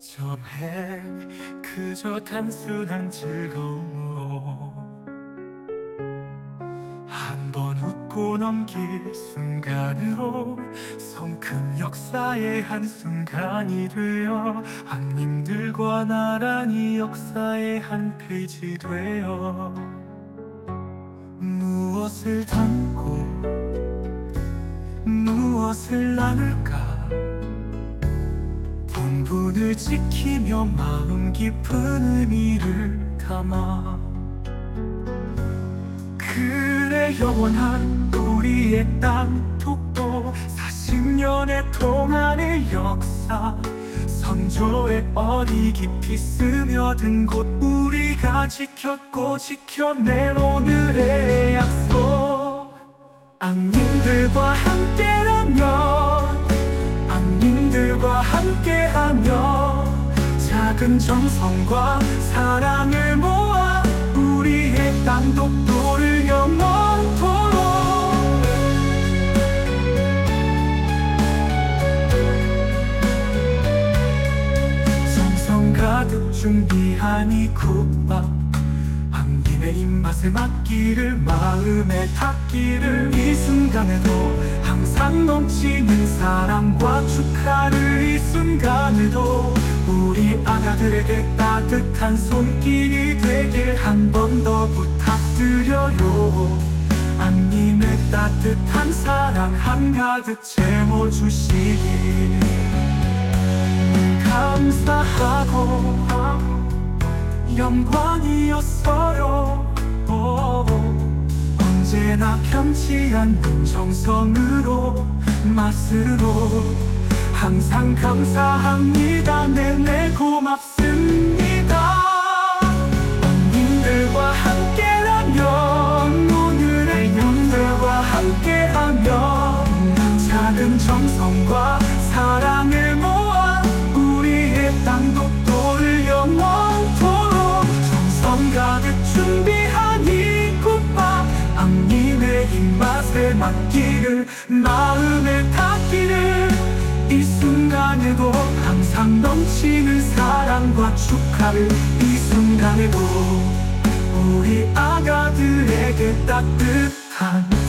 처음에 그저 단순한 즐거움으로 한 번 웃고 넘길 순간으로 성큼 역사의 한순간이 되어 한님들과 나란히 역사의 한 페이지 되어 무엇을 담고 무엇을 나눌까 본분을 지키며 마음 깊은 의미를 담아 그래 영원한 우리의 땅독도 40년의 동안의 역사 선조의 어리 깊이 스며든 곳 우리가 지켰고 지켜낸 오늘의 약속 악민들과 함께라면 악민들과 함께하며 작은 정성과 사랑을 모아 우리의 땅독도를 영원토록 정성 가득 준비한 이 국밥 한김의 입맛에 맞기를 마음에 닿기를 이 순간에도 항상 넘치는 사랑과 축하를 이 순간에도 우리 아가들에게 따뜻한 손길이 되길 한 번 더 부탁드려요 안님의 따뜻한 사랑 한가득 채워주시길 감사하고 영광이었어요 언제나 변치 않는 정성으로 맛으로 항상 감사합니다 내내 고맙습니다 언님들과 함께라면 오늘의 영들과 함께하며 작은 정성과 사랑을 모아 우리의 땅독도를 영원토록 정성 가득 준비한 이 국밥 악님의 입맛에 맞기를 마음에 닿기를 이 순간에도 항상 넘치는 사랑과 축하를 이 순간에도 우리 아가들에게 따뜻한